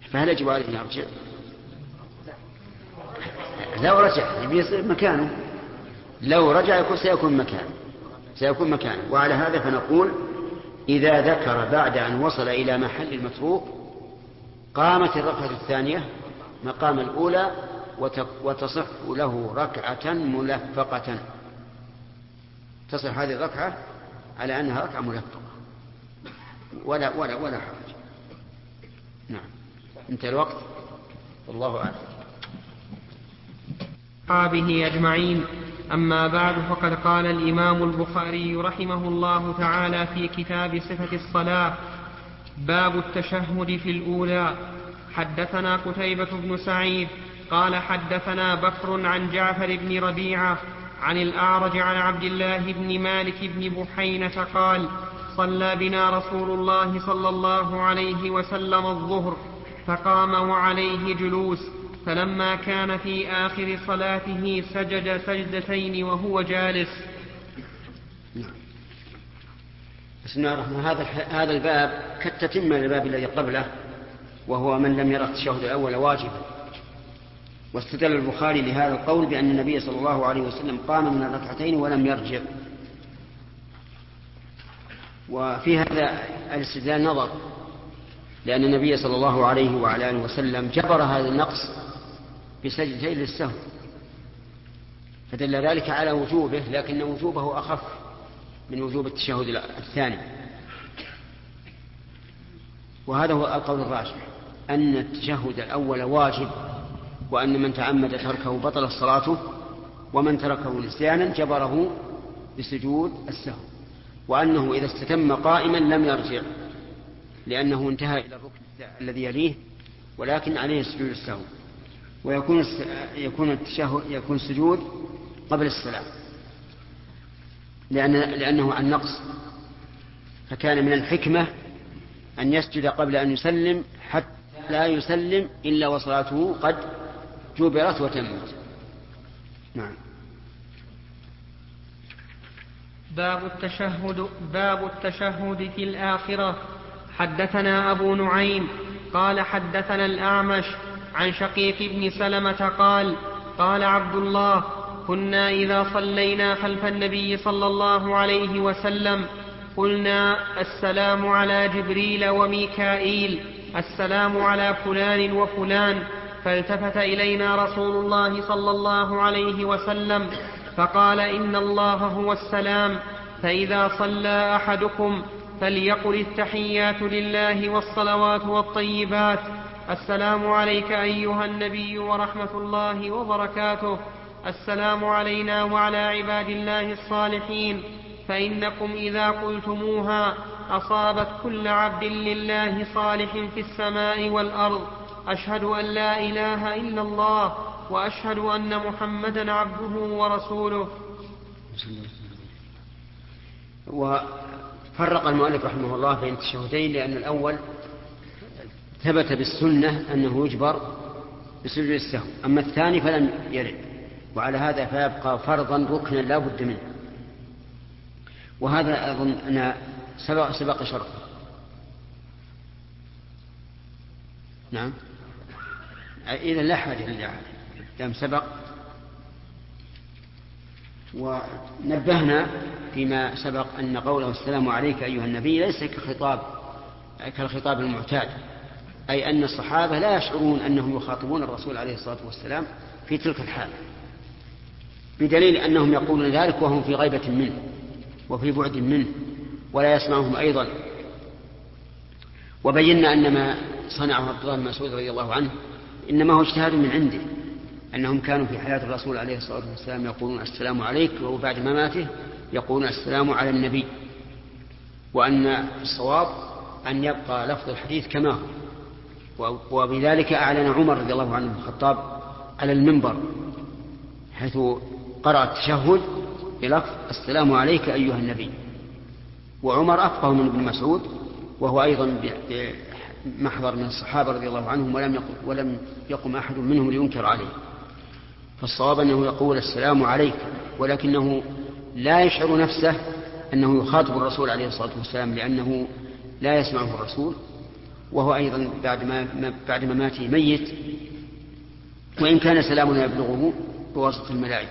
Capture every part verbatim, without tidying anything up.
فهل يجب عليه أن يرجع؟ لو رجع يصير مكانه، لو رجع يكون سيكون مكانه سيكون مكانه وعلى هذا فنقول إذا ذكر بعد أن وصل إلى محل المتروك قامت الركعة الثانية مقام الأولى وتصح له ركعة ملفقة، تصح هذه الركعة على أنها ركعة ملفقة ولا ولا ولا حرج. نعم، انتهى الوقت، والله أعلم. أصحابه أجمعين. أما بعد، فقد قال الإمام البخاري رحمه الله تعالى في كتاب صفة الصلاة: باب التشهد في الأولى. حدثنا قتيبة بن سعيد قال حدثنا بكر عن جعفر بن ربيعة عن الأعرج عن عبد الله بن مالك بن بحينة قال: صلى بنا رسول الله صلى الله عليه وسلم الظهر فقام وعليه جلوس، فلما كان في آخر صلاته سجد سجدتين وهو جالس. بسم الله الرحمن الرحيم. هذا هذا الباب كالتتمة للباب الذي قبله، وهو من لم يرى التشهد الأول واجبا. واستدل البخاري لهذا القول بأن النبي صلى الله عليه وسلم قام من الركعتين ولم يرجع. وفي هذا الاستدلال نظر، لأن النبي صلى الله عليه وعلى آله وسلم جبر هذا النقص بسجدتين للسهو، فدل ذلك على وجوبه، لكن وجوبه أخف من وجوب التشهد الثاني. وهذا هو القول الراجح، أن التشهد الأول واجب، وأن من تعمد تركه بطل صلاته، ومن تركه نسيانا جبره بسجود السهو، وأنه إذا استتم قائما لم يرجع لأنه انتهى إلى الركن الذي يليه، ولكن عليه سجود السهو، ويكون يكون التشهد يكون السجود قبل السلام، لأن لأنه عن نقص، فكان من الحكمة أن يسجد قبل أن يسلم حتى لا يسلم إلا وصلاته قد جبرت وتمت. نعم. باب التشهد باب التشهد في الآخرة. حدثنا أبو نعيم قال حدثنا الأعمش عن شقيق بن سلمة قال: قال عبد الله: كنا إذا صلينا خلف النبي صلى الله عليه وسلم قلنا: السلام على جبريل وميكائيل، السلام على فلان وفلان. فالتفت إلينا رسول الله صلى الله عليه وسلم فقال: إن الله هو السلام، فإذا صلى أحدكم فليقل التحيات لله والصلوات والطيبات: السلام عليك أيها النبي ورحمة الله وبركاته، السلام علينا وعلى عباد الله الصالحين، فإنكم إذا قلتموها أصابت كل عبد لله صالح في السماء والأرض. أشهد أن لا إله إلا الله وأشهد أن محمدا عبده ورسوله. وفرق المؤلف رحمه الله بين التشهدين، لأن الأول ثبت بالسنة أنه يجبر بسجود السهو، أما الثاني فلم يرد، وعلى هذا فيبقى فرضا ركنا لا بد منه. وهذا أظن أن سبق, سبق شرطه. نعم، إذا لا حاجة للإعادة دام سبق. ونبهنا فيما سبق أن قوله السلام عليك أيها النبي ليس كخطاب كالخطاب المعتاد، أي أن الصحابة لا يشعرون أنهم يخاطبون الرسول عليه الصلاة والسلام في تلك الحال، بدليل أنهم يقولون ذلك وهم في غيبة منه وفي بعد منه ولا يسمعهم أيضا. وبينا أن ما صنعه عبد الله بن مسعود رضي الله عنه إنما هو اجتهاد من عنده، أنهم كانوا في حياة الرسول عليه الصلاة والسلام يقولون السلام عليك، وبعد مماته يقولون السلام على النبي، وأن الصواب أن يبقى لفظ الحديث كما هو. وبذلك أعلن عمر رضي الله عنه الخطاب على المنبر حيث قرأ التشهد بلفظ السلام عليك أيها النبي، وعمر أفقه من ابن مسعود، وهو أيضا محضر من الصحابة رضي الله عنهم، ولم يقم, ولم يقم أحد منهم لينكر عليه. فالصواب أنه يقول السلام عليك، ولكنه لا يشعر نفسه أنه يخاطب الرسول عليه الصلاة والسلام، لأنه لا يسمعه الرسول وهو أيضا بعد ما بعد مماته ميت، وإن كان سلامنا يبلغه بواسطة الملائكة.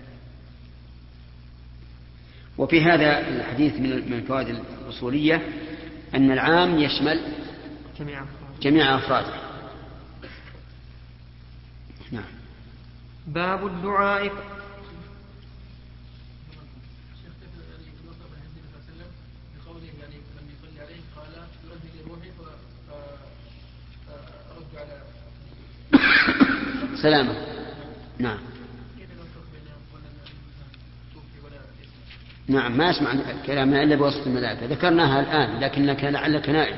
وفي هذا الحديث من الفوائد الأصولية أن العام يشمل جميع أفراده. نعم. باب الدعاء. سلامة. نعم. نعم، ما أسمع كلامنا إلا بواسطة الملائكة، ذكرناها الآن لكنك لعلك نائم.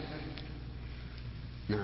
نعم.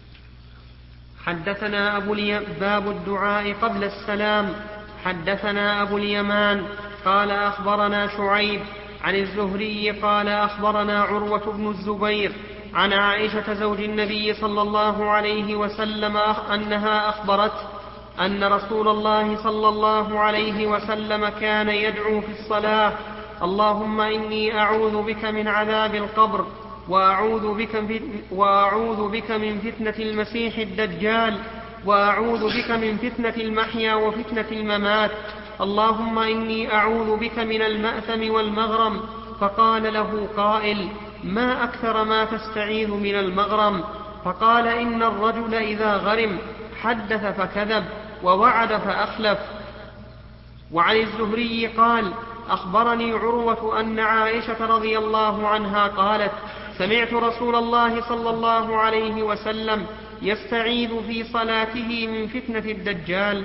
حدثنا أبو الي... باب الدعاء قبل السلام. حدثنا أبو اليمان قال أخبرنا شعيب عن الزهري قال أخبرنا عروة بن الزبير عن عائشة زوج النبي صلى الله عليه وسلم أنها أخبرت أن رسول الله صلى الله عليه وسلم كان يدعو في الصلاة: اللهم إني أعوذ بك من عذاب القبر وأعوذ بك, وأعوذ بك من فتنة المسيح الدجال وأعوذ بك من فتنة المحيا وفتنة الممات، اللهم إني أعوذ بك من المأثم والمغرم. فقال له قائل: ما أكثر ما تستعيذ من المغرم؟ فقال: إن الرجل إذا غرم حدث فكذب ووعد فأخلف. وعن الزهري قال: أخبرني عروة أن عائشة رضي الله عنها قالت: سمعت رسول الله صلى الله عليه وسلم يستعيذ في صلاته من فتنة الدجال.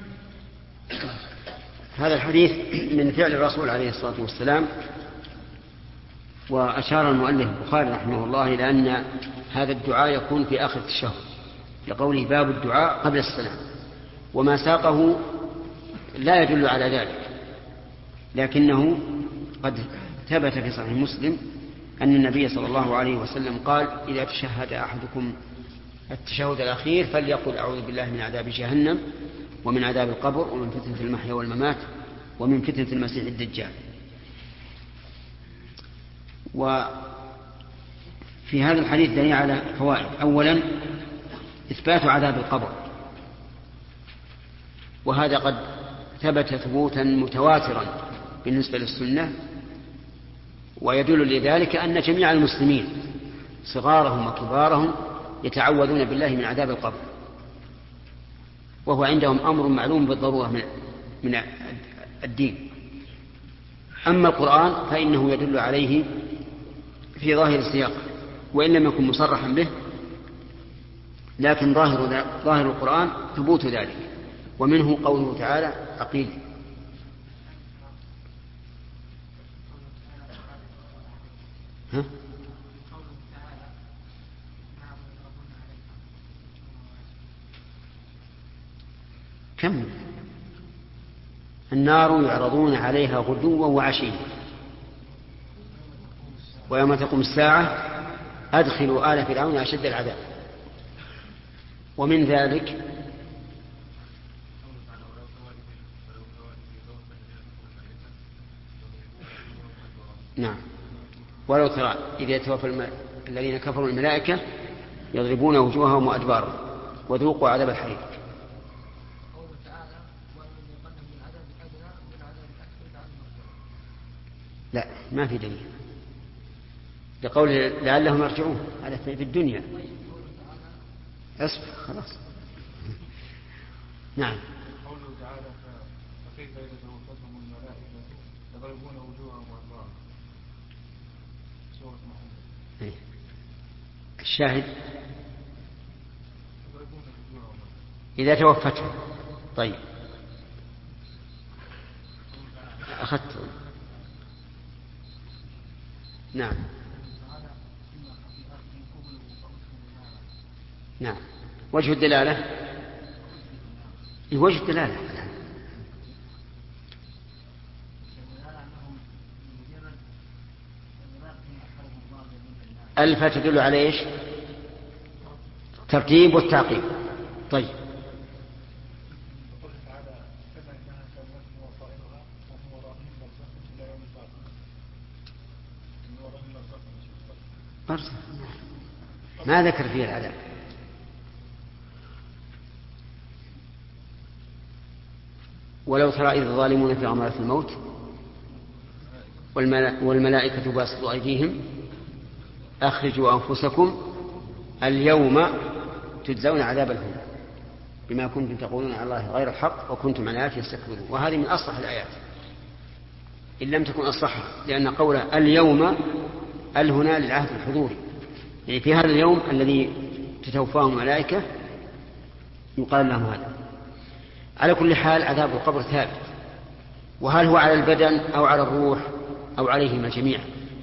هذا الحديث من فعل الرسول عليه الصلاة والسلام، وأشار المؤلف البخاري رحمه الله إلى أن هذا الدعاء يكون في آخر التشهد لقوله باب الدعاء قبل السلام، وما ساقه لا يدل على ذلك، لكنه قد ثبت في صحيح مسلم أن النبي صلى الله عليه وسلم قال: إذا تشهد أحدكم التشهد الأخير فليقل أعوذ بالله من عذاب جهنم ومن عذاب القبر ومن فتنة المحيا والممات ومن فتنة المسيح الدجال. وفي هذا الحديث دليل على فوائد. أولا إثبات عذاب القبر، وهذا قد ثبت ثبوتا متواترا بالنسبة للسنة، ويدل لذلك أن جميع المسلمين صغارهم وكبارهم يتعوذون بالله من عذاب القبر، وهو عندهم أمر معلوم بالضرورة من الدين. أما القرآن فإنه يدل عليه في ظاهر السياق وإن لم يكن مصرحا به، لكن ظاهر, ظاهر القرآن ثبوت ذلك، ومنه قوله تعالى: أقيل. ها؟ كم النار يعرضون عليها غدوا وعشيا ويوم تقوم الساعة أدخلوا آل فرعون أشد العذاب. ومن ذلك نعم ولو ترى إذا يتوفى الم... الذين كفروا الملائكة يضربون وجوههم وأدبارهم وذوقوا عذاب الحريق. لا، ما في دليل لقول لعلهم يرجعون، هذا في الدنيا. اصبر خلاص. نعم. قوله تعالى: فكيف إذا توفتهم الملائكة يضربون وجوههم وأدبارهم. سورة محمد. الشاهد إذا توفتهم. طيب أخذت. نعم نعم. وجه الدلالة وجه الدلالة ألف تدل على إيش؟ ترتيب والتعقيب. طيب ما ذكر فيه العذاب. ولو ترى إذ الظالمون في غمرات الموت والملائكة باسطوا أيديهم أخرجوا أنفسكم اليوم تجزون عذاب الهون بما كنتم تقولون على الله غير الحق وكنتم عن آياته تستكبرون. وهذه من أصح الآيات إن لم تكن أصحها، لأن قوله اليوم الهنا للعهد الحضوري، يعني في هذا اليوم الذي تتوفاه الملائكة يقال لهم هذا. على كل حال عذاب القبر ثابت، وهل هو على البدن أو على الروح أو عليهما جميعا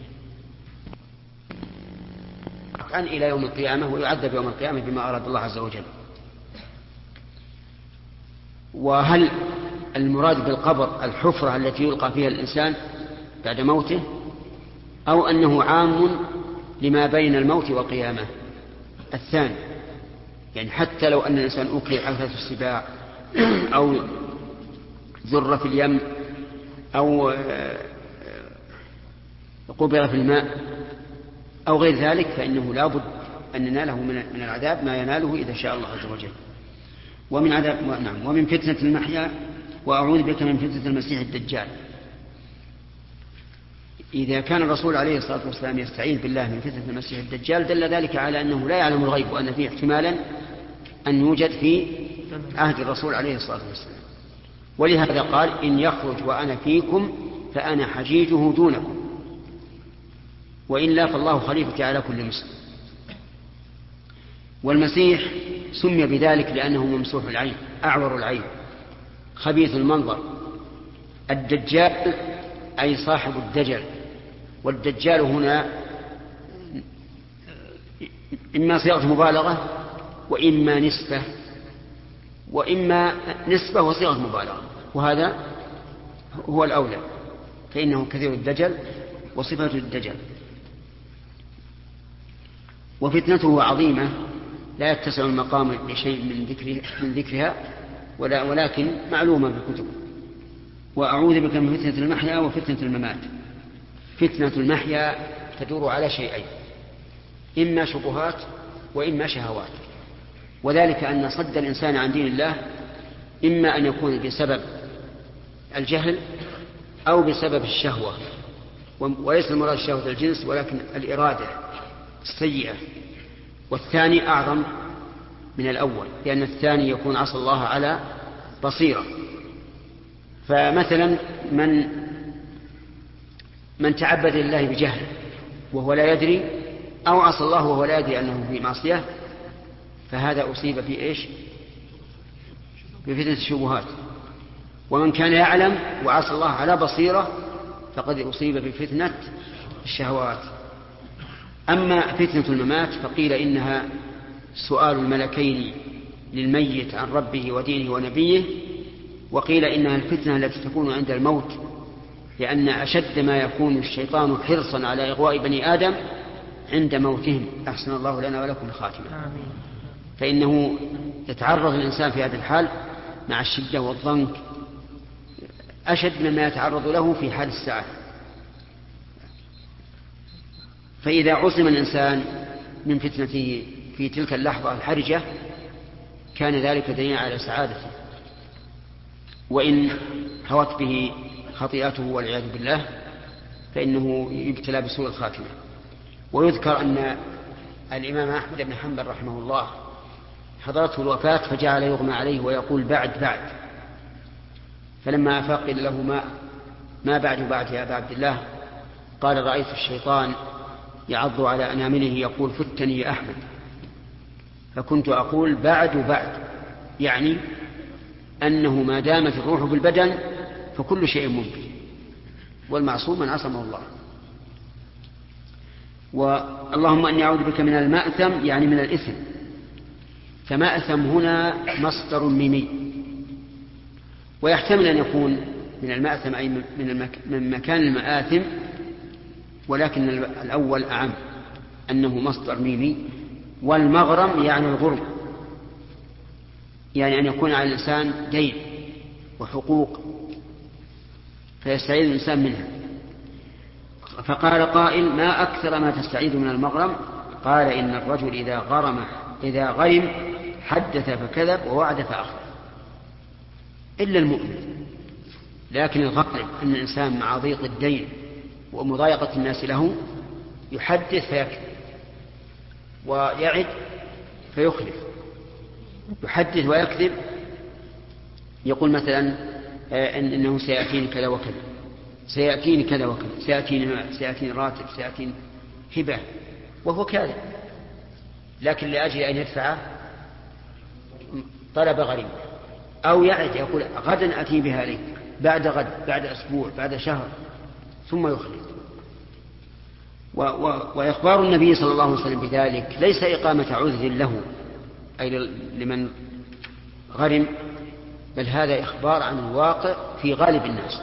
عن إلى يوم القيامة، ويعذب يوم القيامة بما أراد الله عز وجل. وهل المراد بالقبر الحفرة التي يلقى فيها الإنسان بعد موته، أو أنه عام لما بين الموت والقيامة؟ الثاني، يعني حتى لو أن الإنسان أكل حفرة السباع أو ذر في اليم أو قبر في الماء أو غير ذلك، فإنه لا بد أن نناله من العذاب ما يناله إذا شاء الله عز وجل. ومن عذاب نعم ومن فتنة المحيا وأعوذ بك من فتنة المسيح الدجال. إذا كان الرسول عليه الصلاة والسلام يستعيذ بالله من فتنة المسيح الدجال دل ذلك على أنه لا يعلم الغيب، وأن فيه احتمالا أن يوجد في عهد الرسول عليه الصلاة والسلام. ولهذا قال إن يخرج وأنا فيكم فأنا حجيجه دونكم، وإلا فالله خليفتي على كل مسلم. والمسيح سمي بذلك لأنه ممسوح العين أعور العين خبيث المنظر. الدجال أي صاحب الدجل، والدجال هنا إما صيغة مبالغة وإما نسبة وإما نسبة وصيغة مبالغة، وهذا هو الأولى، فإنه كثير الدجل وصفة الدجل. وفتنته عظيمة لا يتسع المقام لشيء من ذكرها, من ذكرها ولا ولكن معلومة في الكتب. وأعوذ بك من فتنة المحيا وفتنة الممات. فتنة المحيا تدور على شيئين، إما شبهات وإما شهوات، وذلك أن صد الإنسان عن دين الله إما أن يكون بسبب الجهل أو بسبب الشهوة، وليس المراد شهوة الجنس ولكن الإرادة السيئة، والثاني أعظم من الأول، لأن الثاني يكون عصى الله على بصيرة. فمثلا من من تعبد لله بجهل وهو لا يدري، أو عصى الله وهو لا يدري أنه في معصية، فهذا أصيب في إيش؟ بفتنة الشبهات. ومن كان يعلم وعصى الله على بصيرة فقد أصيب بفتنة الشهوات. أما فتنة الممات فقيل إنها سؤال الملكين للميت عن ربه ودينه ونبيه، وقيل إنها الفتنة التي تكون عند الموت، لأن أشد ما يكون الشيطان حرصا على إغواء بني آدم عند موتهم. أحسن الله لنا ولكم الخاتمة. فإنه يتعرض الإنسان في هذا الحال مع الشدة والضنك أشد مما يتعرض له في حال الساعة. فإذا عصم الإنسان من فتنته في تلك اللحظة الحرجة كان ذلك دليلا على سعادته، وإن هوت به خطيئته والعياذ بالله فإنه يبتلى بسوء الخاتمة. ويذكر أن الإمام أحمد بن حنبل رحمه الله حضرته الوفاة فجعل يغمى عليه ويقول بعد بعد، فلما أفاق قيل له ما, ما بعد بعد يا أبا عبد الله؟ قال رأيت الشيطان يعض على أنامله يقول فتني يا أحمد، فكنت أقول بعد بعد، يعني أنه ما دامت الروح بالبدن فكل شيء ممكن، والمعصوم من عصمه الله. واللهم أني أعوذ بك من المأثم يعني من الإثم، فمأثم هنا مصدر ميمي، ويحتمل أن يكون من المأثم أي من مكان المآثم، ولكن الأول أعم أنه مصدر ميمي. والمغرم يعني الغرم، يعني أن يكون على الإنسان دين وحقوق فيستعيذ الإنسان منها. فقال قائل ما أكثر ما تستعيذ من المغرم؟ قال إن الرجل إذا غرم إذا غرم حدث فكذب ووعد فأخلف إلا المؤمن. لكن الغالب أن الإنسان مع ضيق الدين ومضايقة الناس له يحدث فيكذب ويعد فيخلف. يحدث ويكذب، يقول مثلا إن إنه سيأتيني كذا وكذا، سيأتيني كذا وكذا، سيأتيني, سيأتيني راتب، سيأتيني هبة، وهو كاذب. لكن لأجل أن يدفع طلب غريب، أو يعد يقول غدا أتي بها لك، بعد غد، بعد أسبوع، بعد شهر، ثم يخلف. و و وإخبار النبي صلى الله عليه وسلم بذلك ليس إقامة عذر له أي لمن غرم، بل هذا إخبار عن الواقع في غالب الناس.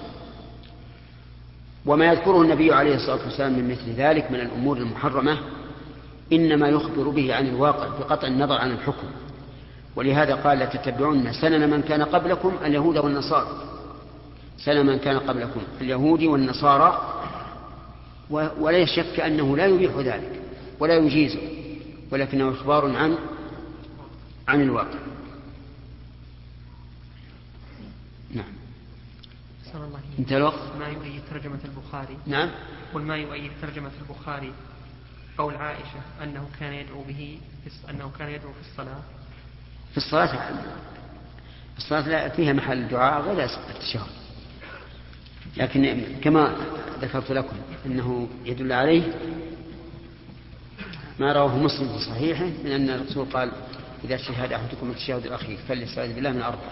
وما يذكره النبي عليه الصلاة والسلام من مثل ذلك من الأمور المحرمة إنما يخبر به عن الواقع بقطع النظر عن الحكم. ولهذا قال لتتبعون سنن من كان قبلكم اليهود والنصارى، سنن من كان قبلكم اليهود والنصارى. ولا شك أنه لا يبيح ذلك ولا يجيزه، ولكنه إخبار عن عن الواقع. نعم. انت الوقت. ما يؤيد ترجمة البخاري. نعم. قل ما يؤيد ترجمة البخاري قول عائشة أنه كان يدعو به أنه كان يدعو في الصلاة. في الصلاة الصلاة لا فيها محل الدعاء غير التشهد، لكن كما ذكرت لكم أنه يدل عليه ما رواه مسلم في صحيحه من أن الرسول قال إذا شهد أحدكم التشهد الأخير فليستعذ بالله من أربع.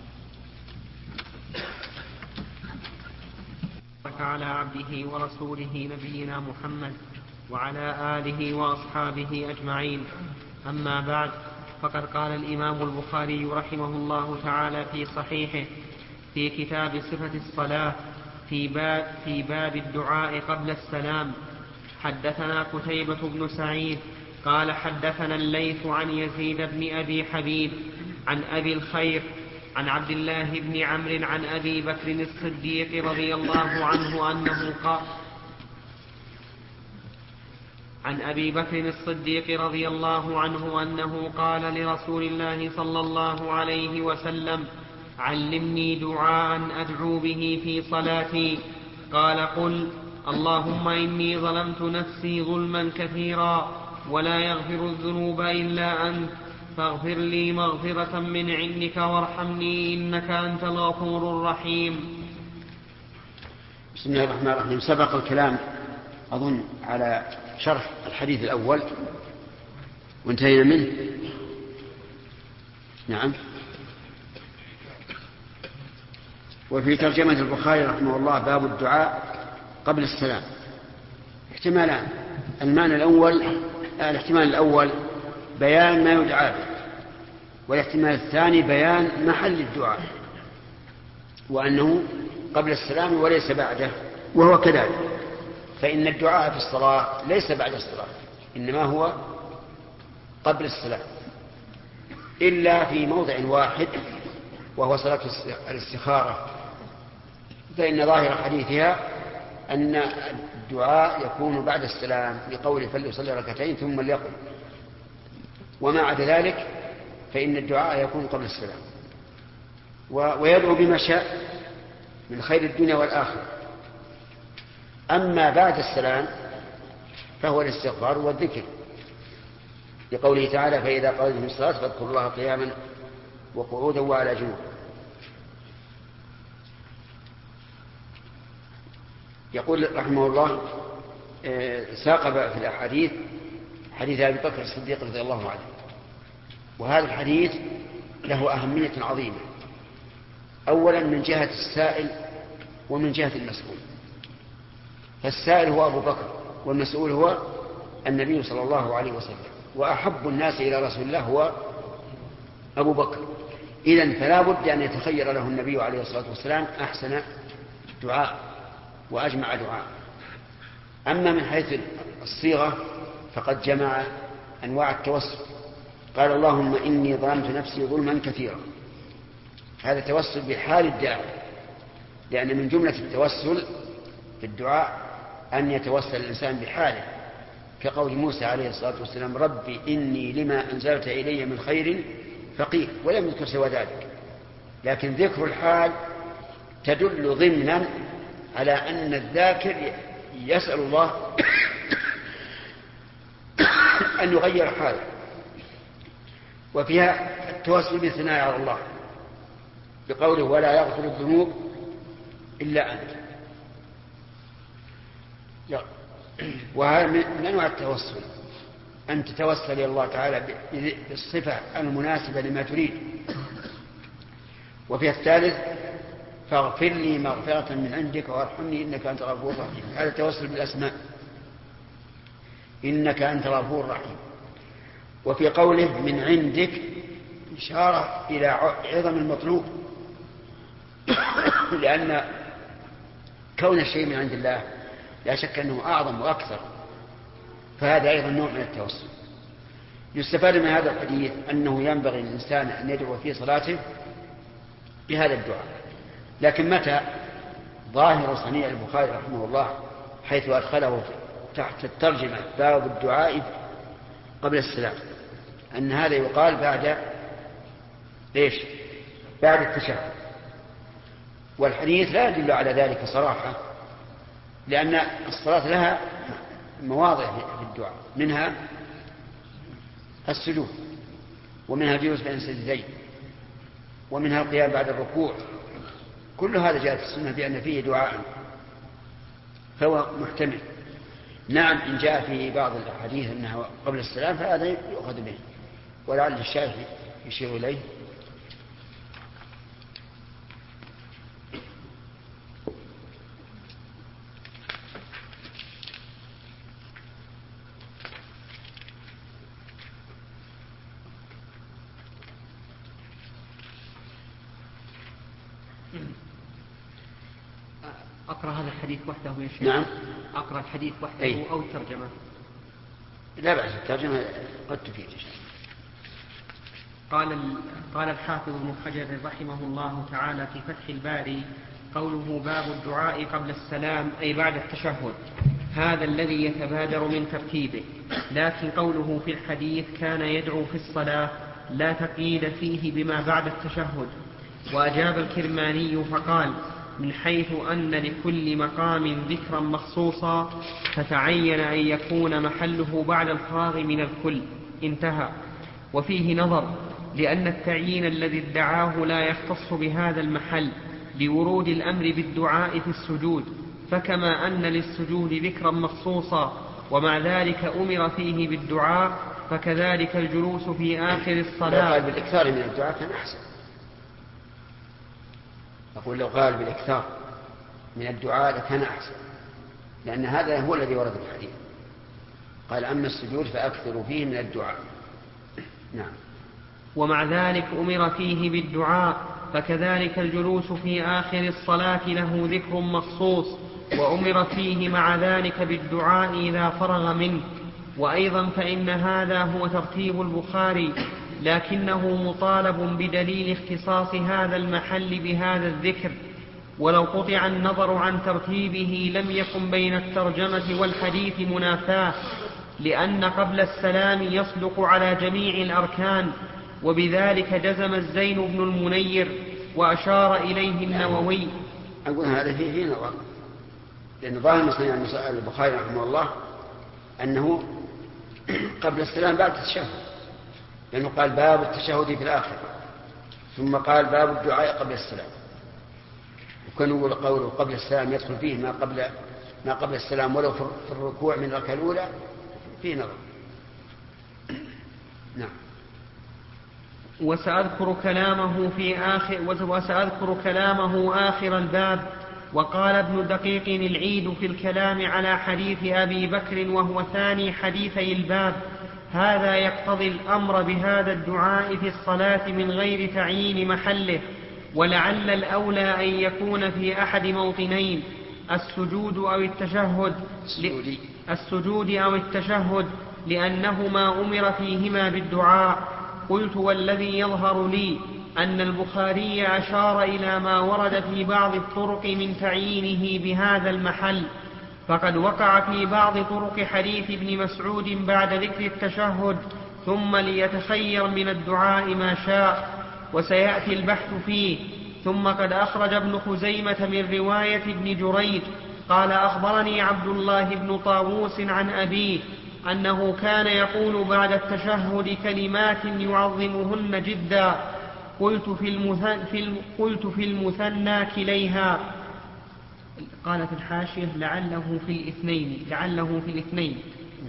على عبده ورسوله نبينا محمد وعلى آله وأصحابه أجمعين. أما بعد، فقد قال الإمام البخاري رحمه الله تعالى في صحيحه في كتاب صفة الصلاة في باب, في باب الدعاء قبل السلام: حدثنا قتيبة بن سعيد قال حدثنا الليث عن يزيد بن أبي حبيب عن أبي الخير عن عبد الله بن عمرو عن أبي بكر الصديق رضي الله عنه أنه قال عن أبي بكر الصديق رضي الله عنه أنه قال لرسول الله صلى الله عليه وسلم: علمني دعاء أدعو به في صلاتي. قال: قل اللهم إني ظلمت نفسي ظلما كثيرا ولا يغفر الذنوب إلا أنت فاغفر لي مغفرة من عندك وارحمني إنك أنت الغفور الرحيم. بسم الله الرحمن الرحيم. سبق الكلام أظن على شرح الحديث الأول وانتهينا منه. نعم. وفي ترجمة البخاري رحمه الله باب الدعاء قبل السلام احتمالان: المعنى الأول الاحتمال الأول بيان ما يدعى به، والاحتمال الثاني بيان محل الدعاء وأنه قبل السلام وليس بعده، وهو كذلك. فإن الدعاء في الصلاة ليس بعد الصلاة، إنما هو قبل السلام، إلا في موضع واحد وهو صلاة الاستخارة، فإن ظاهر حديثها أن الدعاء يكون بعد السلام لقوله فليصلي ركعتين ثم ليقل. وما عدا ذلك فإن الدعاء يكون قبل السلام، ويدعو بما شاء من خير الدنيا والآخرة. أما بعد السلام فهو الاستغفار والذكر، لقوله تعالى: فإذا قضيتم الصلاة فاذكروا الله قياما وقعودا وعلى جنوب. يقول رحمه الله ساق في الأحاديث حديث أبي بكر الصديق رضي الله عنه، وهذا الحديث له أهمية عظيمة، أولا من جهة السائل ومن جهة المسؤول. فالسائل هو أبو بكر والمسؤول هو النبي صلى الله عليه وسلم، وأحب الناس إلى رسول الله هو أبو بكر. إذن فلا بد أن يتخير له النبي عليه الصلاة والسلام أحسن دعاء وأجمع دعاء. أما من حيث الصيغة فقد جمع أنواع التوسل، قال: اللهم إني ظلمت نفسي ظلما كثيرا. هذا توسل بحال الداعي، لأن من جملة التوسل في الدعاء أن يتوسل الإنسان بحاله، كقول موسى عليه الصلاة والسلام ربي إني لما أنزلت إلي من خير فقير، ولم يذكر سوى ذلك. لكن ذكر الحال تدل ضمنا على أن الذاكر يسأل الله أن يغير حاله، وفيها التوسل بالثناء على الله بقوله ولا يغفر الذنوب إلا أنت. وهذا من أنواع التوسل، أن تتوسل إلى الله تعالى بالصفة المناسبة لما تريد. وفي الثالث فاغفر لي مغفرة من عندك وارحمني إنك أنت الغفور الرحيم. هذا التوسل بالأسماء، إنك أنت الغفور الرحيم. وفي قوله من عندك إشارة إلى عظم المطلوب، لأن كون الشيء من عند الله لا شك أنه أعظم وأكثر، فهذا أيضا نوع من التوسل. يستفاد من هذا الحديث أنه ينبغي للإنسان أن يدعو في صلاته بهذا الدعاء. لكن متى؟ ظاهر صنيع البخاري رحمه الله حيث أدخله تحت الترجمة باب الدعاء قبل السلام، أن هذا يقال بعد إيش؟ بعد التشهد. والحديث لا يدل على ذلك صراحة، لأن الصلاة لها مواضع في الدعاء، منها السجود، ومنها الجلوس بين السجدتين، ومنها القيام بعد الركوع. كل هذا جاءت السنة بأن فيه دعاء، فهو محتمل. نعم إن جاء في بعض الأحاديث أنها قبل السلام فهذا يؤخذ به، ولعل الشيخ يشير إليه. أقرأ هذا الحديث وحده يا شيخ؟ نعم أقرأ الحديث وحده أي. أو الترجمة؟ لا بأس، الترجمة قد تفيد. قال قال الحافظ ابن حجر رحمه الله تعالى في فتح الباري قوله باب الدعاء قبل السلام أي بعد التشهد، هذا الذي يتبادر من ترتيبه. لكن قوله في الحديث كان يدعو في الصلاة لا تقييد فيه بما بعد التشهد. وأجاب الكرماني فقال من حيث أن لكل مقام ذكرا مخصوصا فتعين أن يكون محله بعد الفراغ من الكل، انتهى. وفيه نظر، لأن التعيين الذي ادعاه لا يختص بهذا المحل لورود الأمر بالدعاء في السجود، فكما أن للسجود ذكرا مخصوصا ومع ذلك أمر فيه بالدعاء فكذلك الجلوس في آخر الصلاة. لو قال بالإكثار من الدعاء كان أحسن. أقول لو قال بالإكثار من الدعاء لكان أحسن، لأن هذا هو الذي ورد في الحديث. قال أما السجود فأكثروا فيه من الدعاء. نعم. ومع ذلك أمر فيه بالدعاء فكذلك الجلوس في آخر الصلاة له ذكر مخصوص وأمر فيه مع ذلك بالدعاء إذا فرغ منه. وأيضا فإن هذا هو ترتيب البخاري، لكنه مطالب بدليل اختصاص هذا المحل بهذا الذكر. ولو قطع النظر عن ترتيبه لم يكن بين الترجمة والحديث منافاة، لأن قبل السلام يصدق على جميع الأركان، وبذلك جزم الزين بن المنير وأشار إليه النووي. أقول هذا فيه فيه نظر، لأن ظاهر مثلا البخاري رحمه الله أنه قبل السلام بعد التشهد، لأنه قال باب التشهد في الآخرة، ثم قال باب الدعاء قبل السلام. وكان يقول قوله قبل السلام يدخل فيه ما قبل ما قبل السلام ولو في الركوع من الركعة الأولى، فيه نظر. نعم. وسأذكر كلامه في آخر وسأذكر كلامه آخر الباب. وقال ابن دقيق العيد في الكلام على حديث أبي بكر وهو ثاني حديثي الباب: هذا يقتضي الأمر بهذا الدعاء في الصلاة من غير تعيين محله، ولعل الأولى أن يكون في أحد موطنين: السجود أو التشهد السجود أو التشهد لأنهما أمر فيهما بالدعاء. قلت والذي يظهر لي أن البخاري أشار إلى ما ورد في بعض الطرق من تعيينه بهذا المحل، فقد وقع في بعض طرق حديث ابن مسعود بعد ذكر التشهد ثم ليتخير من الدعاء ما شاء، وسيأتي البحث فيه. ثم قد أخرج ابن خزيمة من رواية ابن جريج قال أخبرني عبد الله بن طاووس عن أبيه أنه كان يقول بعد التشهد كلمات يعظمهن جدا. قلت في, المثن في, الم قلت في المثنى كليها. قال في الحاشية لعله في الاثنين لعله في الاثنين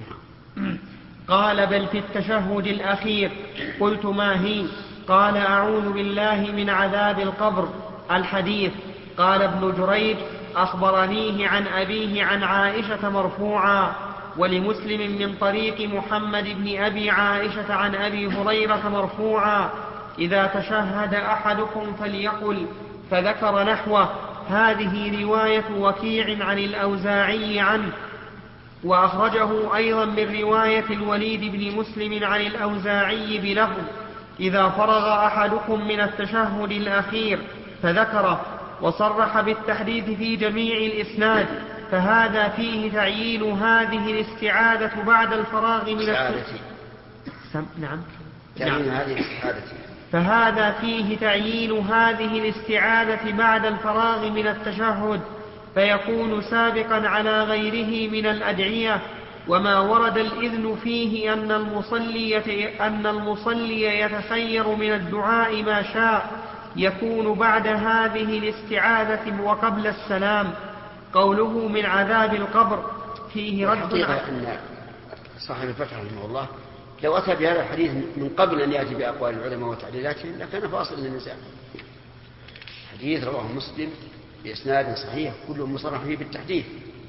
قال بل في التشهد الأخير. قلت ما هي؟ قال أعوذ بالله من عذاب القبر الحديث. قال ابن جريج أخبرنيه عن أبيه عن عائشة مرفوعا، ولمسلم من طريق محمد بن أبي عائشة عن أبي هريرة مرفوعا إذا تشهد أحدكم فليقل، فذكر نحوه. هذه رواية وكيع عن الأوزاعي عنه، وأخرجه أيضا من رواية الوليد بن مسلم عن الأوزاعي بلفظ إذا فرغ أحدكم من التشهد الأخير فذكره، وصرح بالتحديث في جميع الإسناد. فهذا فيه تعيين هذه الاستعاذة بعد الفراغ من التشهد. نعم. تعيين هذه الاستعاذة. فهذا فيه تعيين هذه الاستعاذة بعد الفراغ من التشهد، فيكون سابقا على غيره من الأدعية. وما ورد الإذن فيه أن المصلي, أن المصلي يتخير من الدعاء ما شاء يكون بعد هذه الاستعاذة وقبل السلام. قوله من عذاب القبر فيه رد. الحقيقة أن صاحب الفتح رحمه الله لو أتى بهذا الحديث من قبل أن يأتي بأقوال العلماء وتعليلاتهم لكان فاصل للنزاع. حديث رواه مسلم بإسناد صحيح كله مصرح فيه بالتحديث،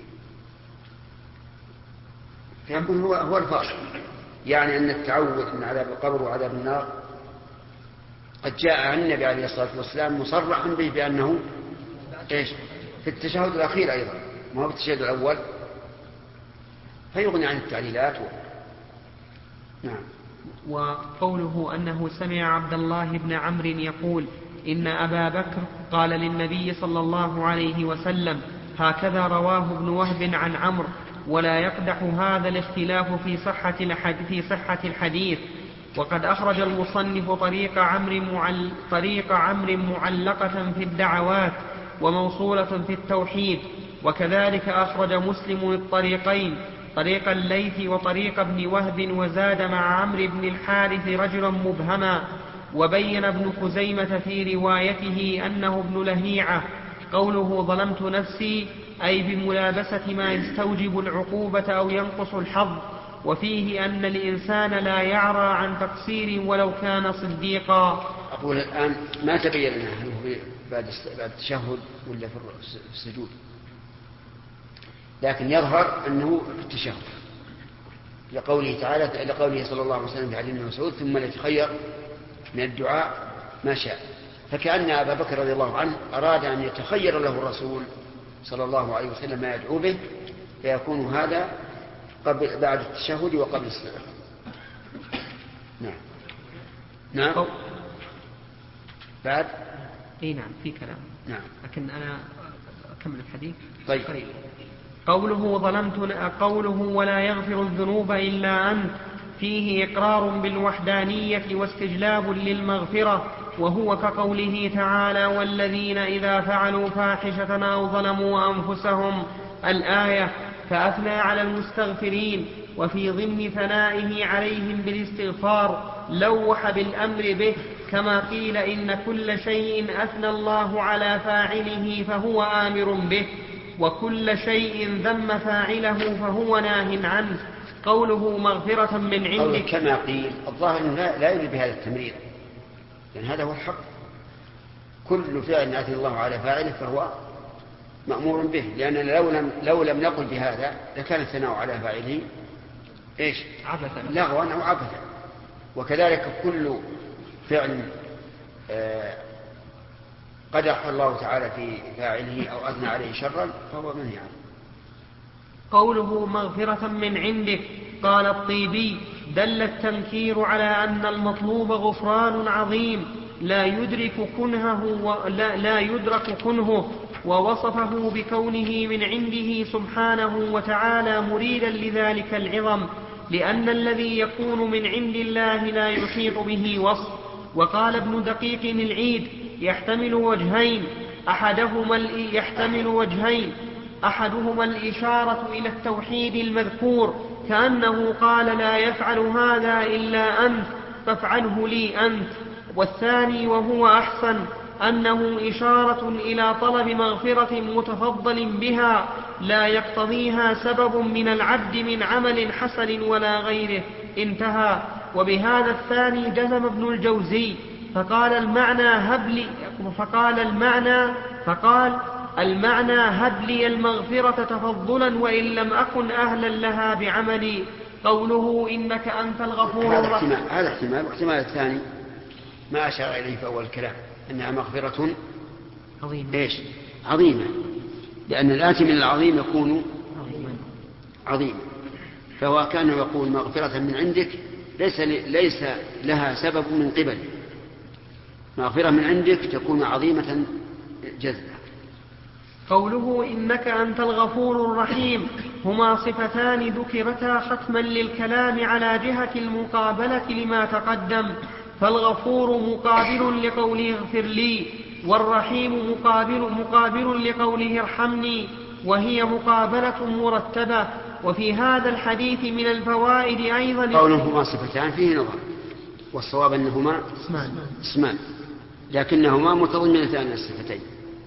فيكون هو هو الفاصل. يعني أن التعوذ من عذاب القبر وعذاب النار قد جاء عن النبي عليه الصلاة والسلام مصرحا به بأنه إيش في التشهد الأخير أيضا، ما هو في التشهد الأول، فيغني عن التعليلات و... نعم. وقوله أنه سمع عبد الله بن عمرو يقول إن أبا بكر قال للنبي صلى الله عليه وسلم هكذا رواه ابن وهب عن عمرو، ولا يقدح هذا الاختلاف في صحة في صحة الحديث. وقد أخرج المصنف طريق عمرو معل طريق عمرو معلقة في الدعوات وموصولة في التوحيد، وكذلك أخرج مسلم الطريقين طريق الليث وطريق ابن وهب، وزاد مع عمرو بن الحارث رجلا مبهما. وبين ابن خزيمة في روايته أنه ابن لهيعة. قوله ظلمت نفسي أي بملابسة ما يستوجب العقوبة أو ينقص الحظ، وفيه أن الإنسان لا يعرى عن تقصير ولو كان صديقا. أقول الآن ما تبين لنا هل هو بعد التشهد ولا في السجود، لكن يظهر أنه في التشهد لقوله تعالى لقوله صلى الله عليه وسلم في حديث ابن مسعود ثم ليتخير من الدعاء ما شاء. فكأن أبا بكر رضي الله عنه أراد أن يتخير له الرسول صلى الله عليه وسلم ما يدعو به، فيكون هذا قبل بعد التشهد وقبل السلام. نعم. نعم. بعد اي نعم في كلام. نعم. لكن أنا أكمل الحديث. طيب. قريب. قوله ظلمت قوله ولا يغفر الذنوب إلا أنت فيه إقرار بالوحدانية واستجلاب للمغفرة، وهو كقوله تعالى والذين إذا فعلوا فاحشة أو ظلموا أنفسهم الآية، فأثنى على المستغفرين. وفي ضمن ثنائه عليهم بالاستغفار لوح بالأمر به، كما قيل إن كل شيء أثنى الله على فاعله فهو آمر به، وكل شيء ذم فاعله فهو ناه عنه. قوله مغفرة من عندك كما قيل الظاهر لا يريد بهذا التمرير، لأن هذا هو الحق. كل فعل أثنى الله على فاعله فهو مأمور به، لأن لو لم, لو لم نقل بهذا لكان الثناء على فاعله إيش؟ عبثا لغوا أو عبثا. وكذلك كل فعل آه قدح الله تعالى في فاعله أو أثنى عليه شرا فهو منهي عنه. قوله مغفرة من عندك قال الطيبي دل التنكير على أن المطلوب غفران عظيم لا يدرك كنهه ولا لا يدرك كنهه ووصفه بكونه من عنده سبحانه وتعالى مريدا لذلك العظم، لأن الذي يكون من عند الله لا يحيط به وصف. وقال ابن دقيق العيد: يحتمل وجهين أحدهما يحتمل وجهين أحدهما الإشارة إلى التوحيد المذكور، كأنه قال: لا يفعل هذا إلا أنت فافعله لي أنت. والثاني وهو أحسن أنه إشارة إلى طلب مغفرة متفضل بها لا يقتضيها سبب من العبد من عمل حسن ولا غيره. انتهى. وبهذا الثاني جزم ابن الجوزي فقال المعنى هب لي فقال المعنى فقال المعنى هب لي المغفرة تفضلا وإن لم أكن أهلا لها بعملي. قوله إنك أنت الغفور الرحيم. هذا احتمال. واحتمال الثاني ما أشار إليه في أول الكلام أنها مغفرة عظيمة. إيش؟ عظيمة، لأن الآتي من العظيم يكون عظيما عظيما. فهو كان يقول مغفرة من عندك ليس, ليس لها سبب من قبل، مغفرة من عندك تكون عظيمة جزلة. قوله إنك أنت الغفور الرحيم هما صفتان ذكرتا ختما للكلام على جهة المقابلة لما تقدم، فالغفور مقابل لقوله اغفر لي، والرحيم مقابل, مقابل لقوله ارحمني، وهي مقابلة مرتبة. وفي هذا الحديث من الفوائد أيضا قولهما صفتان فيه نظر، والصواب أنهما اسمان, اسمان لكنهما متضمنتان الصفتين.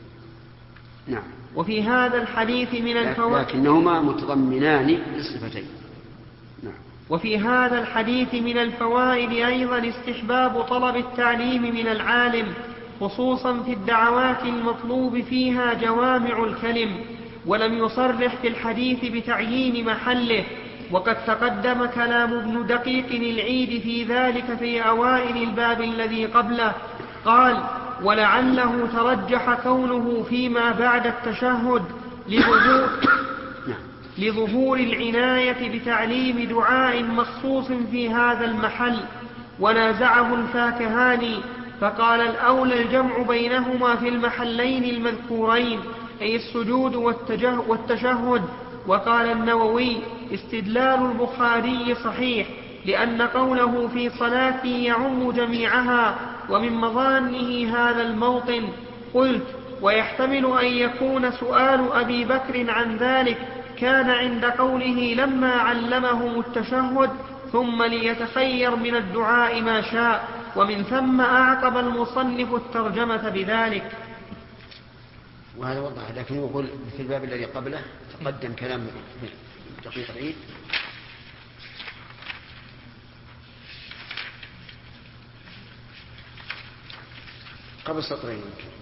نعم. وفي هذا الحديث من الفوائد لكنهما متضمنان للصفتين. نعم. وفي هذا الحديث من الفوائد أيضا استحباب طلب التعليم من العالم، خصوصا في الدعوات المطلوب فيها جوامع الكلم، ولم يصرح في الحديث بتعيين محله. وقد تقدم كلام ابن دقيق العيد في ذلك في أوائل الباب الذي قبله. قال: ولعله ترجح كونه فيما بعد التشهد لظهور, لظهور العناية بتعليم دعاء مخصوص في هذا المحل. ونازعه الفاكهاني فقال: الأولى الجمع بينهما في المحلين المذكورين، أي السجود والتشهد. وقال النووي: استدلال البخاري صحيح، لأن قوله في صلاتي يعم جميعها، ومن مظانه هذا الموطن. قلت: ويحتمل أن يكون سؤال أبي بكر عن ذلك كان عند قوله لما علمهم التشهد ثم ليتخير من الدعاء ما شاء، ومن ثم أعقب المصنف الترجمة بذلك. وهذا وضح، لكن يقول في الباب الذي قبله تقدم كلام دقيق العيد قبل سطرين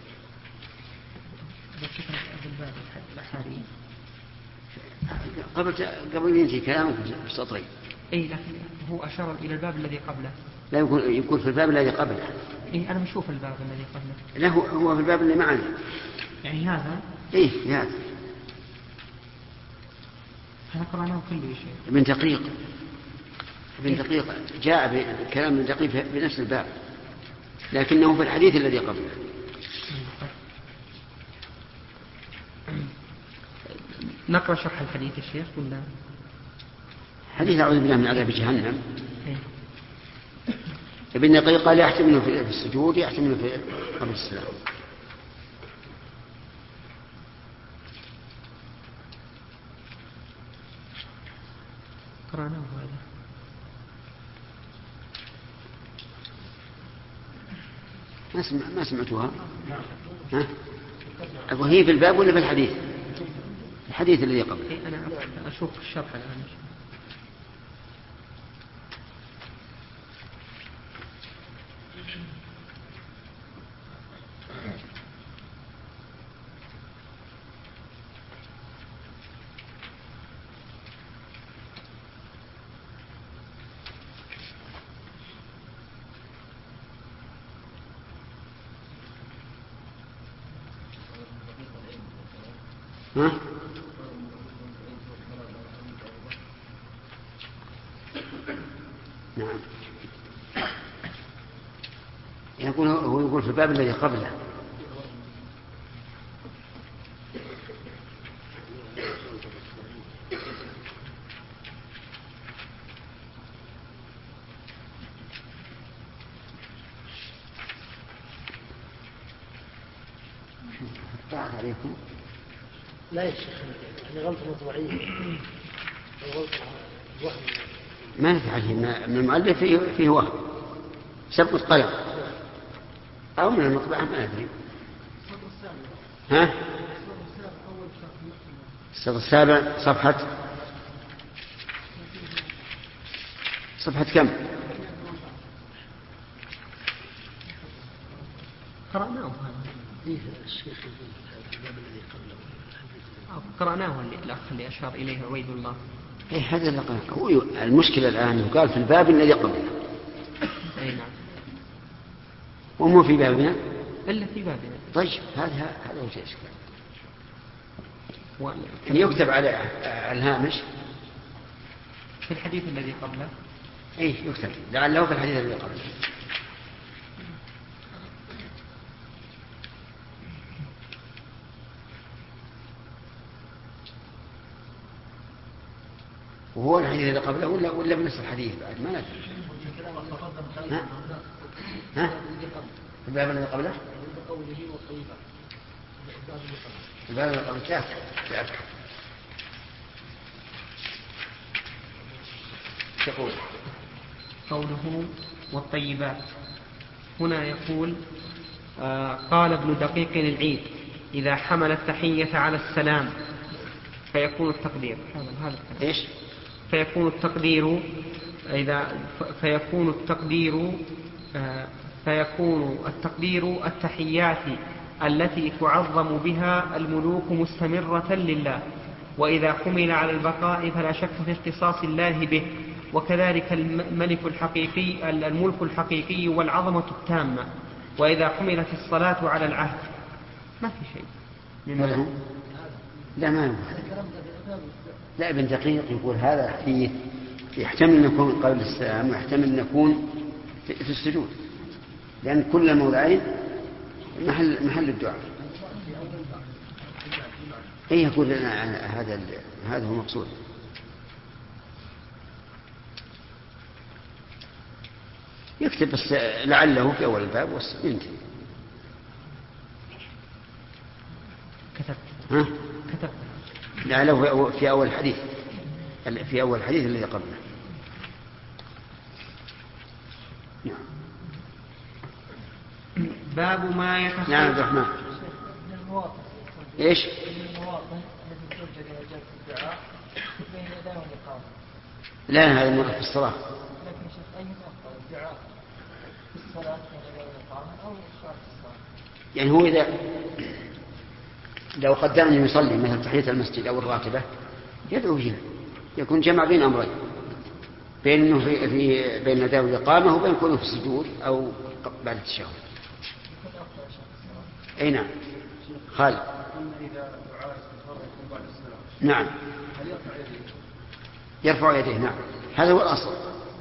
قبل قبل ينتهي كلامه في سطرين. اي لكن هو اشار الى الباب الذي قبله. لا يقول يقول في الباب الذي قبله. اي انا بشوف الباب الذي قبله. لا هو هو في الباب اللي معنا. يعني هذا؟ ايه هذا. هذا قرأناه كله شيء. ابن دقيق ابن دقيق جاء بكلام ابن دقيق بنفس الباب، لكنه في الحديث الذي قبله. نقرأ شرح الحديث الشيخ ولا؟ حديث أعوذ بالله من عذاب جهنم. ابن دقيق قال يحتمل في السجود، يحتمل في قبل السلام. قرأناه هذا. ما سمع ما سمعتوها؟ ها؟ أبو هي في الباب ولا في الحديث؟ الحديث الذي قبله. إيه أنا أشوف الشرح الآن. ها؟ نعم. يقول هو يقول في الباب الذي قبله. ضاعت عليكم؟ لا يا شيخ، هذه غلطة مطبعية غلطة وهم. ما نفعله من المؤلف فيه, فيه وهم سبق قلم أو من المطبعة ما ندري. ها؟ السطر السابع صفحة صفحة كم؟ قرأناه قرأناه الأخ اللي أشار إليه عبيد الله. إيه هذا اللي هو المشكلة الآن قال في الباب الذي قبله. أي نعم. ومو في بابنا إلا في بابنا. طيب هذا هذا وجه إشكال. و... يكتب على الهامش في الحديث الذي قبله. إيه يكتب لعله في الحديث الذي قبله. وهو الحديث اللي قبله ولا ولا بنفس الحديث بعد ما ندري. ها؟ ها؟ الباب الذي قبله؟ الباب الذي قبله كيف؟ كيف؟ يقول قوله والطيبات. هنا يقول آه قال ابن دقيق العيد إذا حمل التحية على السلام فيكون التقدير هذا إيش؟ فيكون التقدير إذا فيكون التقدير آه فيكون التقدير التحيات التي تعظم بها الملوك مستمرة لله، وإذا حمل على البقاء فلا شك في اختصاص الله به، وكذلك الملك الحقيقي الملك الحقيقي والعظمة التامة، وإذا حملت الصلاة على العهد. ما في شيء مما لا ما لا ابن دقيق يقول هذا حديث يحتمل أن يكون قبل السلام ويحتمل أن يكون في السجود، لأن كل الموضعين محل محل الدعاء. ايه يقول لنا هذا هذا هو المقصود. يكتب بس لعله في اول الباب وينتهي. كتبت ها كتبت لعله في اول الحديث في اول الحديث الذي قبله. نعم. باب ما يتخيل. نعم عبد الرحمن. ايش؟ لا هذا المرة في الصلاة. يعني هو إذا لو قدر أن يصلي مثل تحية المسجد أو الراتبة يدعو هنا، يكون جمع بين أمرين، بين أنه في, في بين نداء الإقامة وبين كونه في السجود أو بعد التشهد. أي نعم. خالد. نعم. يرفع يديه. نعم هذا هو الأصل.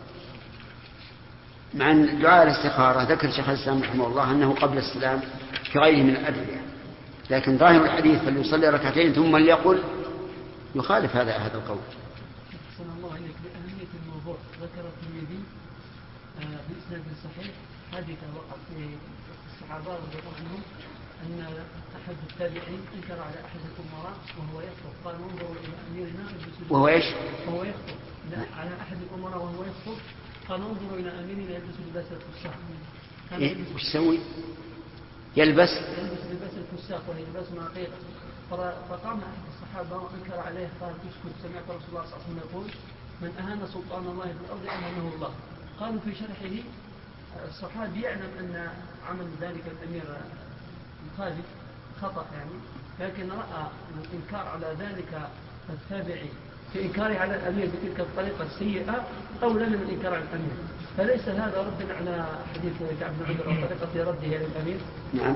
مع أن دعاء الاستخارة ذكر شيخ الإسلام رحمه الله أنه قبل السلام كغيره من الأدعية، لكن ظاهر الحديث فليصلي ركعتين ثم ليقل يخالف هذا هذا القول. أحسن الله إليك بأهمية الموضوع. ذكر الترمذي بإسناد صحيح حديث وقع في الصحابة رضي الله عنهم أن أحد التابعين أنكر على أحد الأمراء وهو يخطب، قال انظروا إلى أميرنا وهو إيش؟ وهو يخطب على أحد الأمراء وهو يخطب، قال انظروا إلى أميرنا يلبس لباس الفساق. إيه وش يسوي؟ يلبس يلبس لباس الفساق وهي لباس عقيقة. فقام أحد الصحابة وأنكر عليه قال اسكت، سمعت رسول الله صلى الله عليه وسلم يقول من أهان سلطان الله في الأرض أهانه الله. قالوا في شرحه الصحابي يعلم أن عمل ذلك الأمير الخالد خطأ يعني، لكن رأى الإنكار على ذلك التابعي في إنكاره على الأمير بتلك الطريقة السيئة أولى من الإنكار على الأمير. فليس هذا رد على حديث كعب بن عمرو وطريقة رده للأمير. نعم.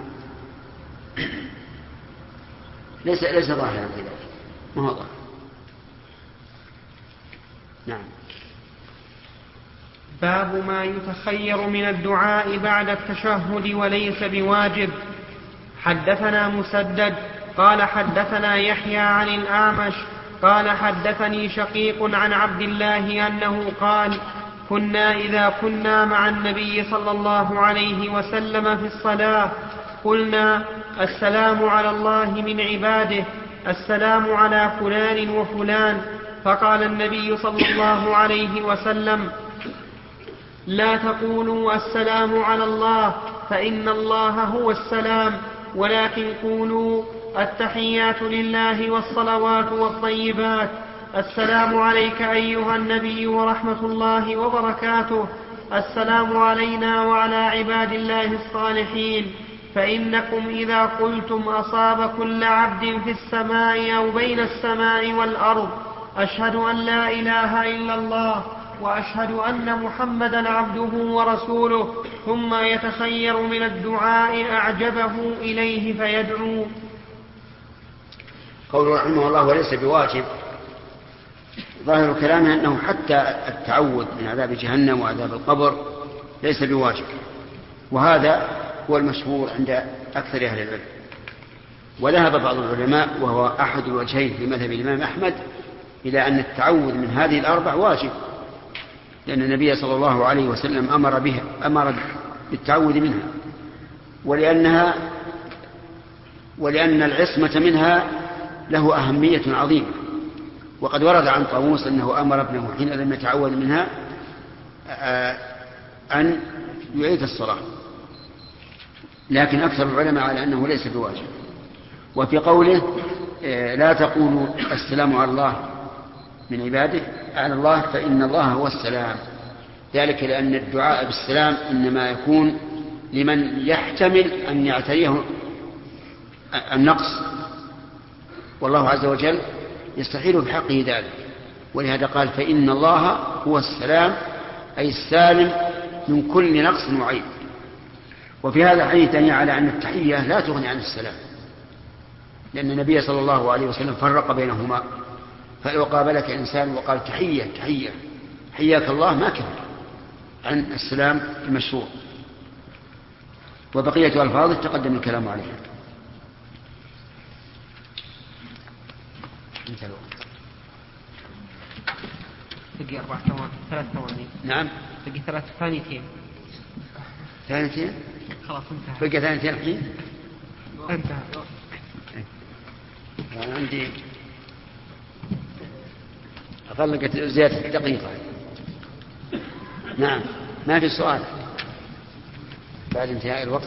ليس ليس ظاهرا في ذلك، ما هو ظاهر. نعم. باب ما يتخير من الدعاء بعد التشهد وليس بواجب. حدثنا مسدد قال حدثنا يحيى عن الأعمش قال حدثني شقيق عن عبد الله أنه قال كنا إذا كنا مع النبي صلى الله عليه وسلم في الصلاة قلنا السلام على الله من عباده، السلام على فلان وفلان. فقال النبي صلى الله عليه وسلم: لا تقولوا السلام على الله فإن الله هو السلام، ولكن قولوا التحيات لله والصلوات والطيبات، السلام عليك أيها النبي ورحمة الله وبركاته، السلام علينا وعلى عباد الله الصالحين، فإنكم إذا قلتم أصاب كل عبد في السماء أو بين السماء والأرض أشهد أن لا إله إلا الله وأشهد أن محمدا عبده ورسوله، ثم يتخير من الدعاء أعجبه إليه فيدعو. قوله رحمه الله وليس بواجب، ظاهر كلامه أنه حتى التعوذ من عذاب جهنم وعذاب القبر ليس بواجب، وهذا هو المشهور عند أكثر أهل العلم. وذهب بعض العلماء وهو أحد الوجهين في مذهب الإمام أحمد إلى أن التعوذ من هذه الأربع واجب، لأن النبي صلى الله عليه وسلم أمر بها أمر بالتعوذ منها، ولأنها ولأن العصمة منها له أهمية عظيمة. وقد ورد عن طاووس أنه أمر ابنه حين لم يتعوذ منها أن يعيد الصلاة، لكن أكثر العلماء على أنه ليس بواجب. وفي قوله لا تقولوا السلام على الله من عباده على الله فإن الله هو السلام، ذلك لأن الدعاء بالسلام إنما يكون لمن يحتمل أن يعتريه النقص، والله عز وجل يستحيل بحقه ذلك، ولهذا قال فإن الله هو السلام، أي السالم من كل نقص وعيب. وفي هذا الحديث دليل على أن التحية لا تغني عن السلام، لأن النبي صلى الله عليه وسلم فرق بينهما، فلو قابلك إنسان وقال تحية تحية حياك الله ما كفر عن السلام المشروع. وبقية ألفاظه تقدم الكلام عليها. انتهى الوقت. بقي أربع ثواني ثلاث ثواني نعم بقي ثلاث ثانيتين ثانيتين خلاص انتهى. بقي ثانيتين الحين انتهى. أنا عندي أقل زيادة دقيقة. نعم ما في سؤال بعد انتهاء الوقت.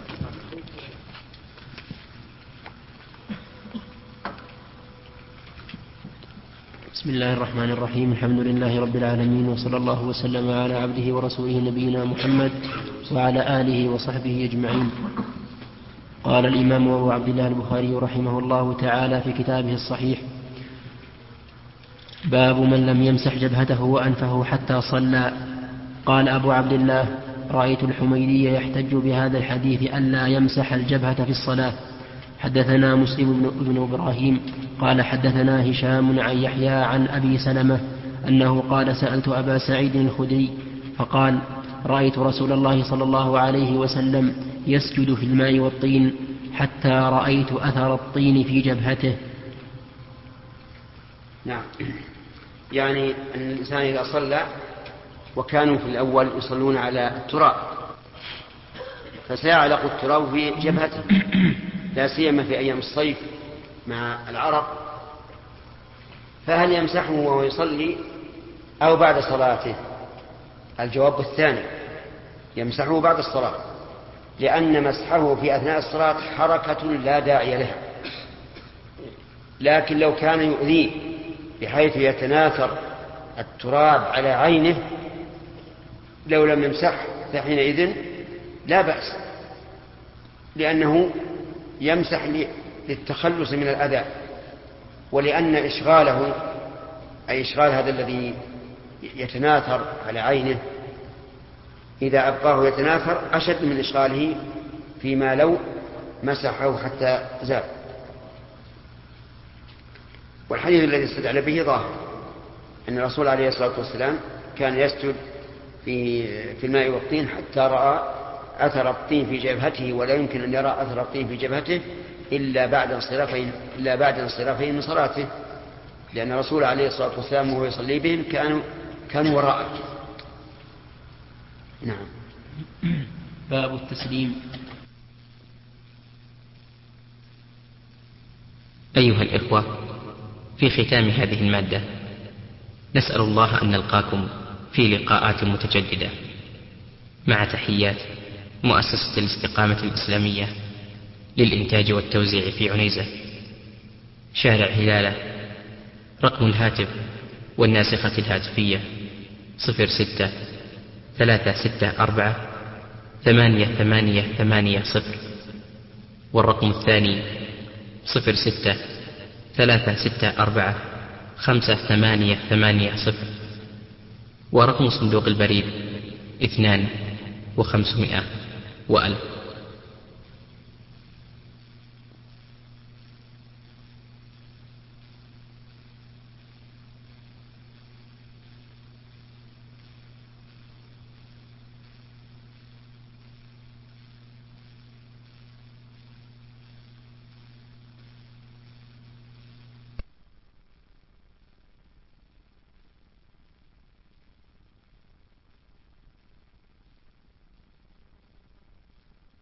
بسم الله الرحمن الرحيم، الحمد لله رب العالمين، وصلى الله وسلم على عبده ورسوله نبينا محمد وعلى آله وصحبه أجمعين. قال الإمام أبو عبد الله البخاري رحمه الله تعالى في كتابه الصحيح: باب من لم يمسح جبهته وأنفه حتى صلى. قال أبو عبد الله: رأيت الحميدي يحتج بهذا الحديث ألا يمسح الجبهة في الصلاة. حدثنا مسلم بن إبراهيم قال حدثنا هشام عن يحيى عن أبي سلمة أنه قال: سألت أبا سعيد الخدري فقال: رأيت رسول الله صلى الله عليه وسلم يسجد في الماء والطين حتى رأيت أثر الطين في جبهته. نعم، يعني أن الإنسان إذا صلى وكانوا في الأول يصلون على التراب فسيعلق التراب في جبهته، لا سيما في أيام الصيف مع العرق، فهل يمسحه وهو يصلي أو بعد صلاته؟ الجواب الثاني، يمسحه بعد الصلاة، لأن مسحه في أثناء الصلاة حركة لا داعي لها. لكن لو كان يؤذيه بحيث يتناثر التراب على عينه لو لم يمسح فحينئذ لا بأس، لأنه يمسح للتخلص من الأذى، ولأن إشغاله أي إشغال هذا الذي يتناثر على عينه إذا أبقاه يتناثر أشد من إشغاله فيما لو مسحه حتى زال. والحديث الذي استدل به ظاهر أن الرسول عليه الصلاة والسلام كان يسجد في في الماء والطين حتى رأى أثر الطين في جبهته، ولا يمكن أن يرى أثر الطين في جبهته إلا بعد انصرافه إلا بعد انصرافه من صلاته، لأن الرسول عليه الصلاة والسلام وهو يصلي بهم كانوا كانوا وراءه. نعم. باب التسليم. أيها الإخوة، في ختام هذه المادة نسأل الله أن نلقاكم في لقاءات متجددة، مع تحيات مؤسسة الاستقامة الإسلامية للإنتاج والتوزيع في عنيزة، شارع هلالة. رقم الهاتف والناسخة الهاتفية صفر ستة ثلاثة ستة أربعة ثمانية ثمانية ثمانية صفر، والرقم الثاني صفر ستة ثلاثة ستة أربعة خمسة ثمانية ثمانية صفر، ورقم صندوق البريد اثنان وخمسمائة وألف.